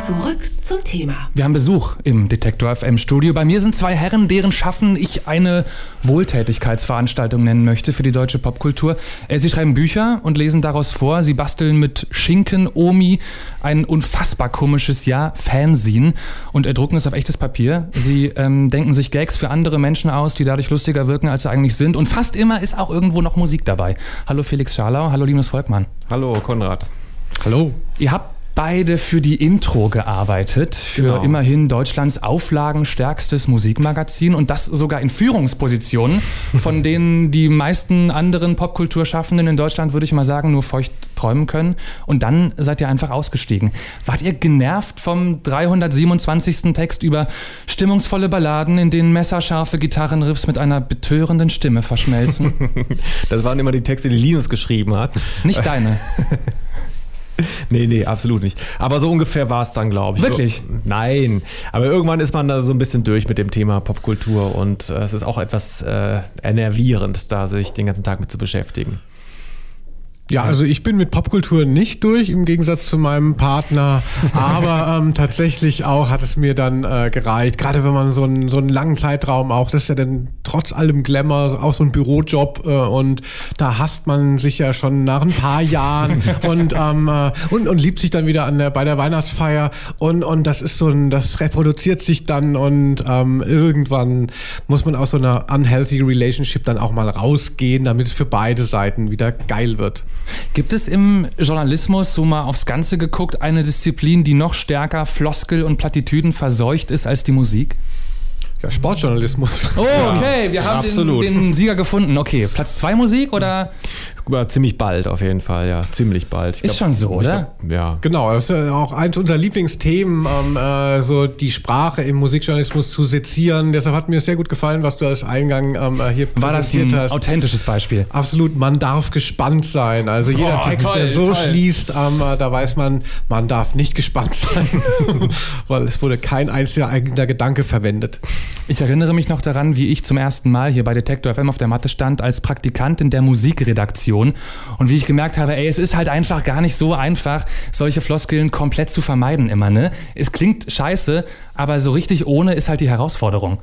Zurück zum Thema. Wir haben Besuch im Detektor FM Studio. Bei mir sind zwei Herren, deren Schaffen ich eine Wohltätigkeitsveranstaltung nennen möchte für die deutsche Popkultur. Sie schreiben Bücher und lesen daraus vor. Sie basteln mit Schinken Omi ein unfassbar komisches Fanzine und drucken es auf echtes Papier. Sie denken sich Gags für andere Menschen aus, die dadurch lustiger wirken, als sie eigentlich sind. Und fast immer ist auch irgendwo noch Musik dabei. Hallo Felix Scharlau, hallo Linus Volkmann. Hallo Konrad. Hallo. Ihr habt beide für die Intro gearbeitet, für immerhin Deutschlands auflagenstärkstes Musikmagazin und das sogar in Führungspositionen, von denen die meisten anderen Popkulturschaffenden in Deutschland, würde ich mal sagen, nur feucht träumen können. Und dann seid ihr einfach ausgestiegen. Wart ihr genervt vom 327. Text über stimmungsvolle Balladen, in denen messerscharfe Gitarrenriffs mit einer betörenden Stimme verschmelzen? Das waren immer die Texte, die Linus geschrieben hat. Nicht deine. Nee, absolut nicht. Aber so ungefähr war es dann, glaube ich. Wirklich? Nein. Aber irgendwann ist man da so ein bisschen durch mit dem Thema Popkultur und es ist auch etwas enervierend, da sich den ganzen Tag mit zu beschäftigen. Ja, also ich bin mit Popkultur nicht durch, im Gegensatz zu meinem Partner, aber tatsächlich auch hat es mir dann gereicht, gerade wenn man so einen langen Zeitraum auch, das ist ja dann trotz allem Glamour auch so ein Bürojob und da hasst man sich ja schon nach ein paar Jahren und liebt sich dann wieder bei der Weihnachtsfeier und das ist das reproduziert sich dann und irgendwann muss man aus so einer unhealthy relationship dann auch mal rausgehen, damit es für beide Seiten wieder geil wird. Gibt es im Journalismus, so mal aufs Ganze geguckt, eine Disziplin, die noch stärker Floskel und Plattitüden verseucht ist als die Musik? Ja, Sportjournalismus. Oh, okay, wir haben den Sieger gefunden. Okay, Platz 2 Musik oder? Ja, ziemlich bald auf jeden Fall, ja, ziemlich bald. Ist schon so, oder? Ja. Genau, das ist auch eins unserer Lieblingsthemen, so die Sprache im Musikjournalismus zu sezieren. Deshalb hat mir sehr gut gefallen, was du als Eingang hier präsentiert hast. War das ein authentisches Beispiel? Absolut, man darf gespannt sein. Also jeder Text, der so schließt, da weiß man darf nicht gespannt sein, weil es wurde kein einziger eigener Gedanke verwendet. Ich erinnere mich noch daran, wie ich zum ersten Mal hier bei Detektor FM auf der Matte stand als Praktikant in der Musikredaktion und wie ich gemerkt habe, es ist halt einfach gar nicht so einfach, solche Floskeln komplett zu vermeiden immer, ne? Es klingt scheiße, aber so richtig ohne ist halt die Herausforderung.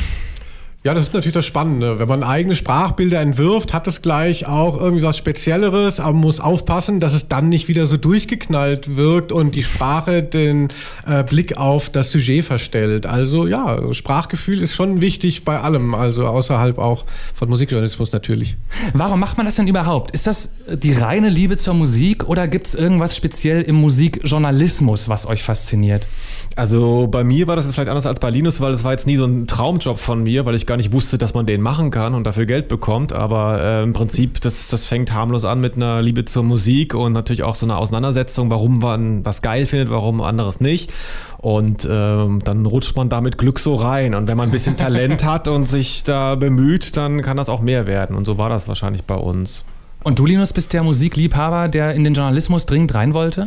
Ja, das ist natürlich das Spannende. Wenn man eigene Sprachbilder entwirft, hat es gleich auch irgendwie was Spezielleres, aber man muss aufpassen, dass es dann nicht wieder so durchgeknallt wirkt und die Sprache den Blick auf das Sujet verstellt. Also ja, Sprachgefühl ist schon wichtig bei allem, also außerhalb auch von Musikjournalismus natürlich. Warum macht man das denn überhaupt? Ist das die reine Liebe zur Musik oder gibt es irgendwas speziell im Musikjournalismus, was euch fasziniert? Also bei mir war das jetzt vielleicht anders als bei Linus, weil das war jetzt nie so ein Traumjob von mir, weil ich gar nicht wusste, dass man den machen kann und dafür Geld bekommt, aber im Prinzip, das fängt harmlos an mit einer Liebe zur Musik und natürlich auch so einer Auseinandersetzung, warum man was geil findet, warum anderes nicht und dann rutscht man da mit Glück so rein und wenn man ein bisschen Talent hat und sich da bemüht, dann kann das auch mehr werden und so war das wahrscheinlich bei uns. Und du, Linus, bist der Musikliebhaber, der in den Journalismus dringend rein wollte?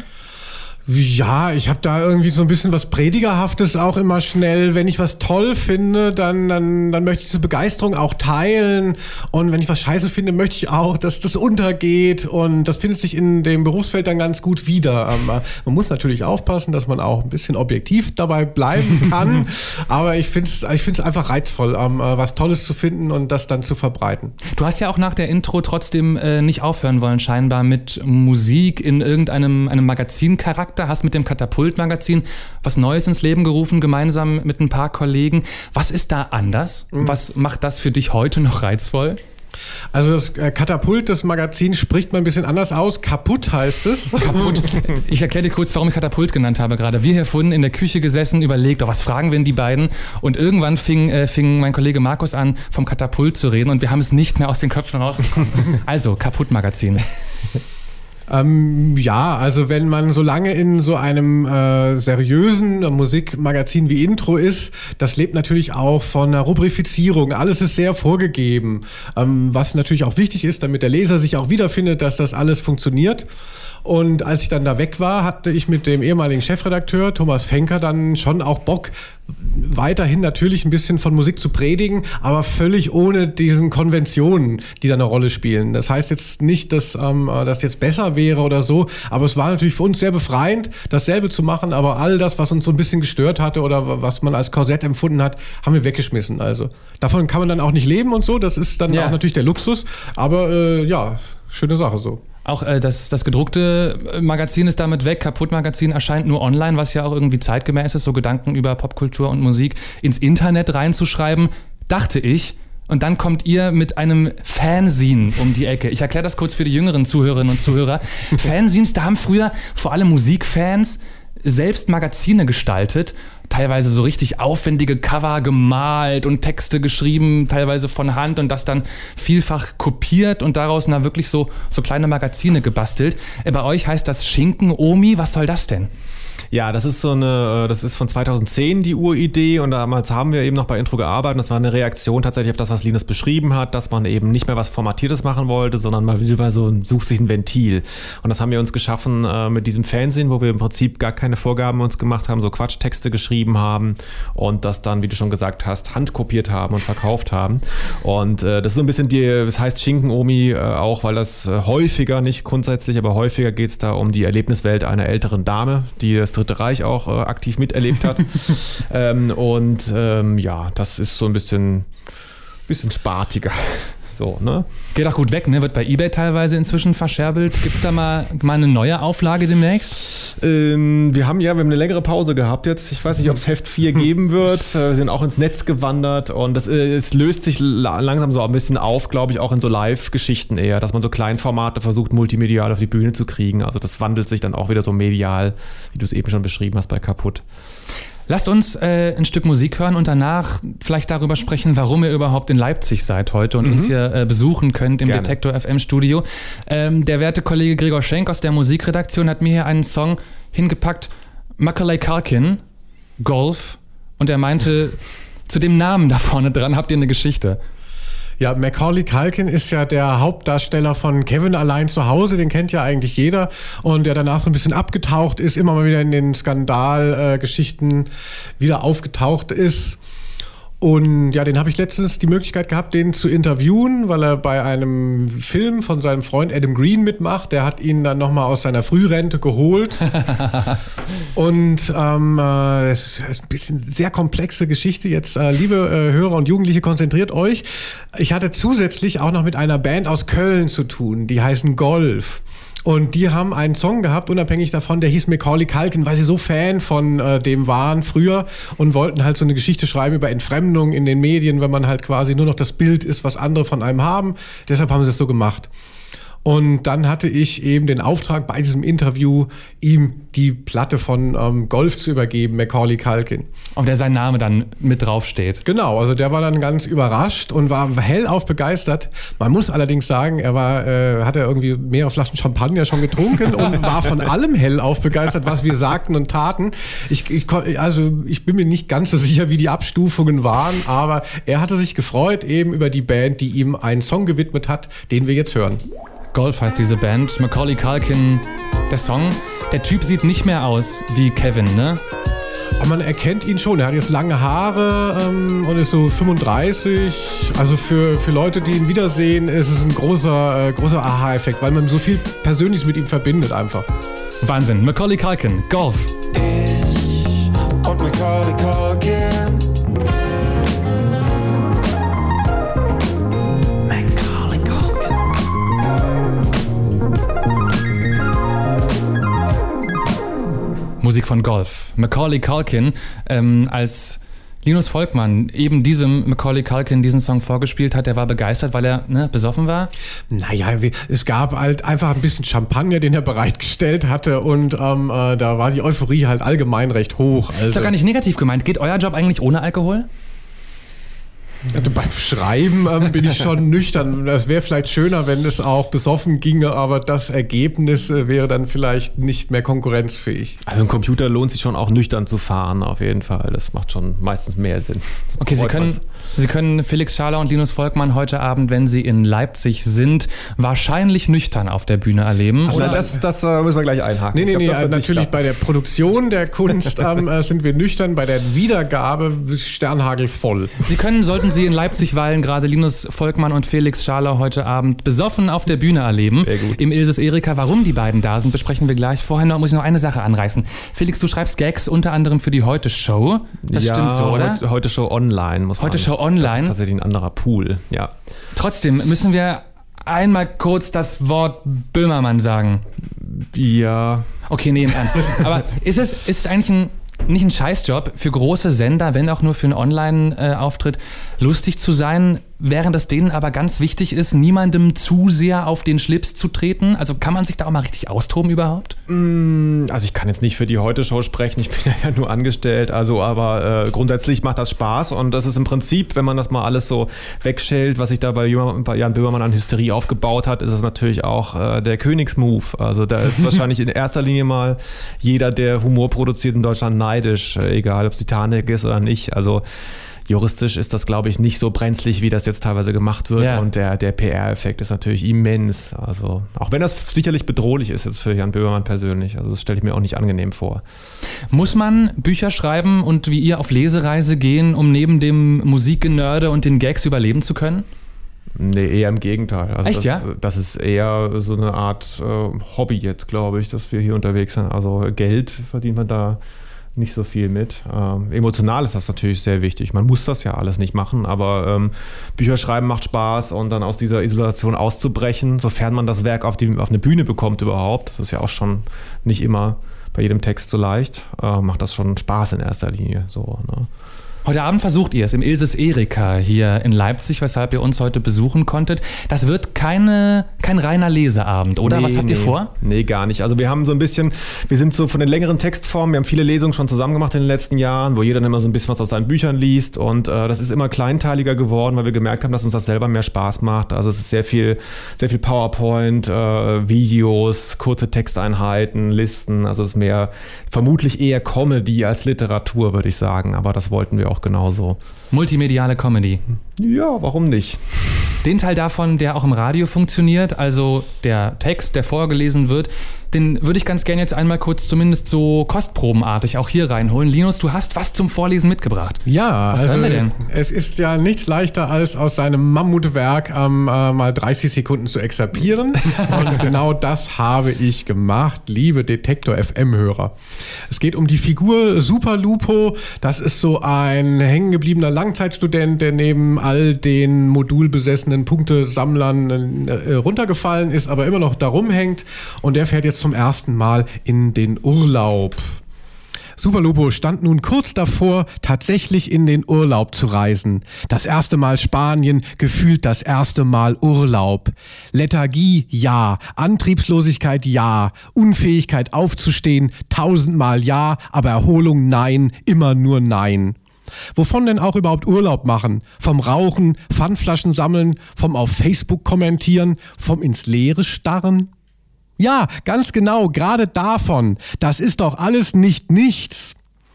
Ja, ich habe da irgendwie so ein bisschen was Predigerhaftes auch immer schnell. Wenn ich was toll finde, dann möchte ich diese Begeisterung auch teilen. Und wenn ich was scheiße finde, möchte ich auch, dass das untergeht. Und das findet sich in dem Berufsfeld dann ganz gut wieder. Man muss natürlich aufpassen, dass man auch ein bisschen objektiv dabei bleiben kann. Aber ich find's einfach reizvoll, was Tolles zu finden und das dann zu verbreiten. Du hast ja auch nach der Intro trotzdem nicht aufhören wollen, scheinbar mit Musik in einem Magazincharakter. Hast mit dem Katapult-Magazin was Neues ins Leben gerufen, gemeinsam mit ein paar Kollegen. Was ist da anders? Was macht das für dich heute noch reizvoll? Also das Katapult, das Magazin spricht man ein bisschen anders aus. Kaputt heißt es. Kaputt. Ich erkläre dir kurz, warum ich Katapult genannt habe gerade. Wir hier vorhin in der Küche gesessen, überlegt, was fragen wir denn die beiden? Und irgendwann fing mein Kollege Markus an, vom Katapult zu reden und wir haben es nicht mehr aus den Köpfen rausbekommen. Also, Kaputt-Magazin. Ja, also wenn man so lange in so einem seriösen Musikmagazin wie Intro ist, das lebt natürlich auch von einer Rubrifizierung. Alles ist sehr vorgegeben, was natürlich auch wichtig ist, damit der Leser sich auch wiederfindet, dass das alles funktioniert. Und als ich dann da weg war, hatte ich mit dem ehemaligen Chefredakteur Thomas Fenker dann schon auch Bock, weiterhin natürlich ein bisschen von Musik zu predigen, aber völlig ohne diesen Konventionen, die da eine Rolle spielen. Das heißt jetzt nicht, dass das jetzt besser wäre oder so, aber es war natürlich für uns sehr befreiend, dasselbe zu machen, aber all das, was uns so ein bisschen gestört hatte oder was man als Korsett empfunden hat, haben wir weggeschmissen. Also davon kann man dann auch nicht leben und so, das ist dann auch natürlich der Luxus, aber schöne Sache so. Auch das gedruckte Magazin ist damit weg. Kaputt-Magazin erscheint nur online, was ja auch irgendwie zeitgemäß ist, so Gedanken über Popkultur und Musik ins Internet reinzuschreiben, dachte ich. Und dann kommt ihr mit einem Fanzine um die Ecke. Ich erkläre das kurz für die jüngeren Zuhörerinnen und Zuhörer. Fanzines, da haben früher vor allem Musikfans selbst Magazine gestaltet, teilweise so richtig aufwendige Cover gemalt und Texte geschrieben, teilweise von Hand und das dann vielfach kopiert und daraus wirklich so kleine Magazine gebastelt. Bei euch heißt das Schinken-Omi. Was soll das denn? Ja, das ist von 2010 die Uridee und damals haben wir eben noch bei Intro gearbeitet. Das war eine Reaktion tatsächlich auf das, was Linus beschrieben hat, dass man eben nicht mehr was Formatiertes machen wollte, sondern sucht sich ein Ventil. Und das haben wir uns geschaffen mit diesem Fanzine, wo wir im Prinzip gar keine Vorgaben uns gemacht haben, so Quatschtexte geschrieben haben und das dann, wie du schon gesagt hast, handkopiert haben und verkauft haben. Und das ist so ein bisschen das heißt Schinken-Omi auch, weil das häufiger, nicht grundsätzlich, aber häufiger geht es da um die Erlebniswelt einer älteren Dame, die das Dritte Reich auch aktiv miterlebt hat. Das ist so ein bisschen spartiger. So, ne? Geht auch gut weg, ne? Wird bei eBay teilweise inzwischen verscherbelt. Gibt es da mal eine neue Auflage demnächst? Wir haben eine längere Pause gehabt jetzt. Ich weiß nicht, ob es Heft 4 geben wird. Wir sind auch ins Netz gewandert und es löst sich langsam so ein bisschen auf, glaube ich, auch in so Live-Geschichten eher, dass man so Kleinformate versucht, multimedial auf die Bühne zu kriegen. Also das wandelt sich dann auch wieder so medial, wie du es eben schon beschrieben hast, bei Kaputt. Lasst uns ein Stück Musik hören und danach vielleicht darüber sprechen, warum ihr überhaupt in Leipzig seid heute und uns hier besuchen könnt im Detektor FM Studio. Der werte Kollege Gregor Schenk aus der Musikredaktion hat mir hier einen Song hingepackt, Macaulay Culkin, Golf, und er meinte, zu dem Namen da vorne dran habt ihr eine Geschichte. Ja, Macaulay Culkin ist ja der Hauptdarsteller von Kevin allein zu Hause, den kennt ja eigentlich jeder und der danach so ein bisschen abgetaucht ist, immer mal wieder in den Skandalgeschichten wieder aufgetaucht ist. Und ja, den habe ich letztens die Möglichkeit gehabt, den zu interviewen, weil er bei einem Film von seinem Freund Adam Green mitmacht. Der hat ihn dann nochmal aus seiner Frührente geholt. Und das ist ein bisschen sehr komplexe Geschichte jetzt. Liebe Hörer und Jugendliche, konzentriert euch. Ich hatte zusätzlich auch noch mit einer Band aus Köln zu tun, die heißen Golf. Und die haben einen Song gehabt, unabhängig davon, der hieß Macaulay Culkin, weil sie so Fan von dem waren früher und wollten halt so eine Geschichte schreiben über Entfremdung in den Medien, wenn man halt quasi nur noch das Bild ist, was andere von einem haben. Deshalb haben sie es so gemacht. Und dann hatte ich eben den Auftrag, bei diesem Interview ihm die Platte von Golf zu übergeben, Macaulay Culkin. Auf der sein Name dann mit draufsteht. Genau, also der war dann ganz überrascht und war hellauf begeistert. Man muss allerdings sagen, hatte irgendwie mehrere Flaschen Champagner schon getrunken und war von allem hellauf begeistert, was wir sagten und taten. Ich bin mir nicht ganz so sicher, wie die Abstufungen waren, aber er hatte sich gefreut eben über die Band, die ihm einen Song gewidmet hat, den wir jetzt hören. Golf heißt diese Band, Macaulay Culkin, der Song. Der Typ sieht nicht mehr aus wie Kevin, ne? Aber man erkennt ihn schon. Er hat jetzt lange Haare und ist so 35. Also für Leute, die ihn wiedersehen, ist es ein großer Aha-Effekt, weil man so viel Persönliches mit ihm verbindet einfach. Wahnsinn. Macaulay Culkin, Golf. Ich und Macaulay Culkin. Musik von Golf. Macaulay Culkin, als Linus Volkmann eben diesem Macaulay Culkin diesen Song vorgespielt hat, der war begeistert, weil er besoffen war? Naja, es gab halt einfach ein bisschen Champagner, den er bereitgestellt hatte und da war die Euphorie halt allgemein recht hoch. Also. Ist doch gar nicht negativ gemeint. Geht euer Job eigentlich ohne Alkohol? Also beim Schreiben bin ich schon nüchtern. Es wäre vielleicht schöner, wenn es auch besoffen ginge, aber das Ergebnis wäre dann vielleicht nicht mehr konkurrenzfähig. Also ein Computer lohnt sich schon auch nüchtern zu fahren, auf jeden Fall. Das macht schon meistens mehr Sinn. Okay, Sie können Felix Scharlau und Linus Volkmann heute Abend, wenn sie in Leipzig sind, wahrscheinlich nüchtern auf der Bühne erleben. Also das müssen wir gleich einhaken. Nee, natürlich bei der Produktion der Kunst sind wir nüchtern, bei der Wiedergabe Sternhagel voll. Sie können, sollten Sie in Leipzig weilen, gerade Linus Volkmann und Felix Scharlau heute Abend besoffen auf der Bühne erleben. Sehr gut. Im Ilses Erika. Warum die beiden da sind, besprechen wir gleich. Vorher muss ich noch eine Sache anreißen. Felix, du schreibst Gags unter anderem für die Heute-Show. Das stimmt so, oder? Heute-Show online muss man. Heute-Show online. Das ist tatsächlich ein anderer Pool, ja. Trotzdem müssen wir einmal kurz das Wort Böhmermann sagen. Ja. Okay, nee, im Ernst. Aber ist es eigentlich nicht ein Scheißjob für große Sender, wenn auch nur für einen Online-Auftritt, lustig zu sein, während es denen aber ganz wichtig ist, niemandem zu sehr auf den Schlips zu treten? Also kann man sich da auch mal richtig austoben überhaupt? Also ich kann jetzt nicht für die Heute-Show sprechen, ich bin ja nur angestellt, aber grundsätzlich macht das Spaß und das ist im Prinzip, wenn man das mal alles so wegschält, was sich da bei Jan Böhmermann an Hysterie aufgebaut hat, ist es natürlich auch der Königsmove. Also da ist wahrscheinlich in erster Linie mal jeder, der Humor produziert in Deutschland, neidisch, egal ob es Titanic ist oder nicht. Also juristisch ist das, glaube ich, nicht so brenzlig, wie das jetzt teilweise gemacht wird. Ja. Und der PR-Effekt ist natürlich immens. Also, auch wenn das sicherlich bedrohlich ist jetzt für Jan Böhmermann persönlich. Also das stelle ich mir auch nicht angenehm vor. Muss man Bücher schreiben und wie ihr auf Lesereise gehen, um neben dem Musikgenörde und den Gags überleben zu können? Nee, eher im Gegenteil. Also echt, ja? Das ist eher so eine Art Hobby jetzt, glaube ich, dass wir hier unterwegs sind. Also Geld verdient man da nicht so viel mit. Emotional ist das natürlich sehr wichtig. Man muss das ja alles nicht machen, aber Bücher schreiben macht Spaß und dann aus dieser Isolation auszubrechen, sofern man das Werk auf eine Bühne bekommt überhaupt, das ist ja auch schon nicht immer bei jedem Text so leicht, macht das schon Spaß in erster Linie. So, ne? Heute Abend versucht ihr es im Ilses Erika hier in Leipzig, weshalb ihr uns heute besuchen konntet. Das wird kein reiner Leseabend, oder? Was habt ihr vor? Nee, gar nicht. Also wir haben so ein bisschen, wir sind so von den längeren Textformen, wir haben viele Lesungen schon zusammen gemacht in den letzten Jahren, wo jeder dann immer so ein bisschen was aus seinen Büchern liest und das ist immer kleinteiliger geworden, weil wir gemerkt haben, dass uns das selber mehr Spaß macht. Also es ist sehr viel PowerPoint, Videos, kurze Texteinheiten, Listen, also es ist vermutlich eher Comedy als Literatur, würde ich sagen, aber das wollten wir auch genauso. Multimediale Comedy. Ja, warum nicht? Den Teil davon, der auch im Radio funktioniert, also der Text, der vorgelesen wird, den würde ich ganz gerne jetzt einmal kurz zumindest so kostprobenartig auch hier reinholen. Linus, du hast was zum Vorlesen mitgebracht. Ja, was hören wir denn? Es ist ja nichts leichter, als aus seinem Mammutwerk mal 30 Sekunden zu exerpieren. Und genau das habe ich gemacht, liebe Detektor FM-Hörer. Es geht um die Figur Super Lupo. Das ist so ein hängengebliebener Langzeitstudent, der neben all den modulbesessenen Punktesammlern runtergefallen ist, aber immer noch da rumhängt. Und der fährt jetzt zum ersten Mal in den Urlaub. Super Lupo stand nun kurz davor, tatsächlich in den Urlaub zu reisen. Das erste Mal Spanien, gefühlt das erste Mal Urlaub. Lethargie, ja. Antriebslosigkeit, ja. Unfähigkeit aufzustehen, 1000-mal ja. Aber Erholung, nein. Immer nur nein. Wovon denn auch überhaupt Urlaub machen? Vom Rauchen, Pfandflaschen sammeln, vom auf Facebook kommentieren, vom ins Leere starren? Ja, ganz genau, gerade davon. Das ist doch alles nicht nichts.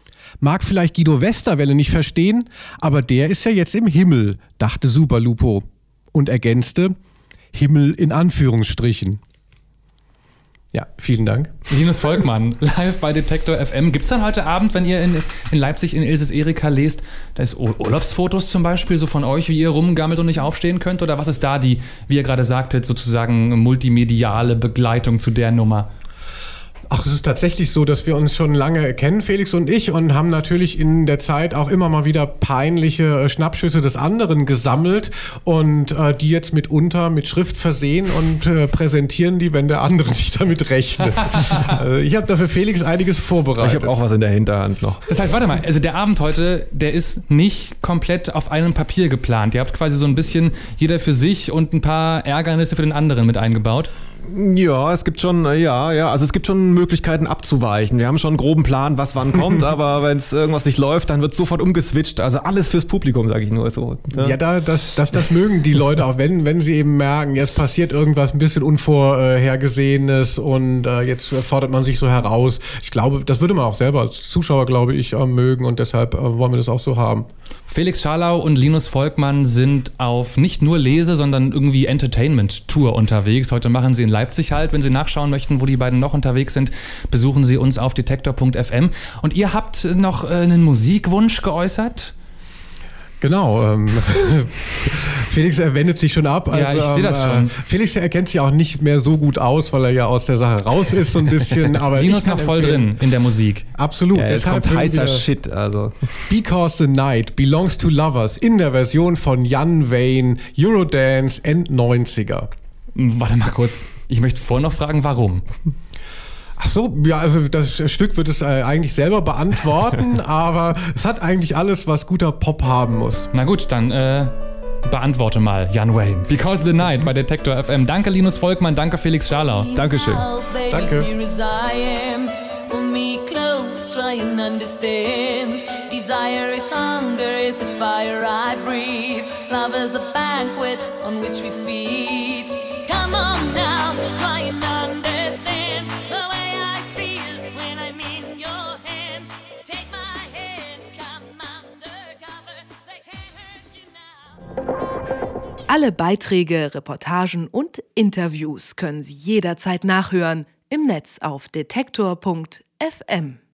Mag vielleicht Guido Westerwelle nicht verstehen, aber der ist ja jetzt im Himmel, dachte Super Lupo und ergänzte, Himmel in Anführungsstrichen. Ja, vielen Dank. Linus Volkmann, live bei Detektor FM. Gibt es dann heute Abend, wenn ihr in Leipzig in Ilses Erika lest, da ist Urlaubsfotos zum Beispiel so von euch, wie ihr rumgammelt und nicht aufstehen könnt? Oder was ist da die, wie ihr gerade sagtet, sozusagen multimediale Begleitung zu der Nummer? Ach, es ist tatsächlich so, dass wir uns schon lange kennen, Felix und ich, und haben natürlich in der Zeit auch immer mal wieder peinliche Schnappschüsse des anderen gesammelt und die jetzt mitunter mit Schrift versehen und präsentieren die, wenn der andere nicht damit rechnet. Ich habe da für Felix einiges vorbereitet. Ich habe auch was in der Hinterhand noch. Das heißt, warte mal, also der Abend heute, der ist nicht komplett auf einem Papier geplant. Ihr habt quasi so ein bisschen jeder für sich und ein paar Ärgernisse für den anderen mit eingebaut. Ja, es gibt schon, also es gibt schon Möglichkeiten abzuweichen. Wir haben schon einen groben Plan, was wann kommt, aber wenn es irgendwas nicht läuft, dann wird sofort umgeswitcht. Also alles fürs Publikum, sage ich nur so. Ja, das mögen die Leute auch, wenn sie eben merken, jetzt passiert irgendwas ein bisschen Unvorhergesehenes und jetzt fordert man sich so heraus. Ich glaube, das würde man auch selber als Zuschauer, glaube ich, mögen und deshalb wollen wir das auch so haben. Felix Scharlau und Linus Volkmann sind auf nicht nur Lese, sondern irgendwie Entertainment-Tour unterwegs. Heute machen sie in Leipzig halt. Wenn Sie nachschauen möchten, wo die beiden noch unterwegs sind, besuchen Sie uns auf detektor.fm. Und ihr habt noch einen Musikwunsch geäußert? Genau, Felix wendet sich schon ab. Also, ja, ich sehe das schon. Felix erkennt sich auch nicht mehr so gut aus, weil er ja aus der Sache raus ist so ein bisschen. Aber Linus noch voll drin in der Musik. Absolut. Ja, deshalb kommt heißer Shit. Also. Because the Night Belongs to Lovers in der Version von Jan Wayne, Eurodance End 90er. Warte mal kurz, ich möchte vorher noch fragen, warum? Ach so, ja, also das Stück wird es eigentlich selber beantworten, aber es hat eigentlich alles, was guter Pop haben muss. Na gut, dann beantworte mal, Jan Wayne. Because the Night bei Detektor FM. Danke, Linus Volkmann, danke, Felix Scharlau. Dankeschön. Danke. Pull me close, try and understand. Desire is hunger, is the fire I breathe. Love is a banquet on which we feed. Come on now, try and understand the way I feel when I'm in your hand. Take my hand, come undercover, they can't hurt you now. Alle Beiträge, Reportagen und Interviews können Sie jederzeit nachhören im Netz auf detektor.fm.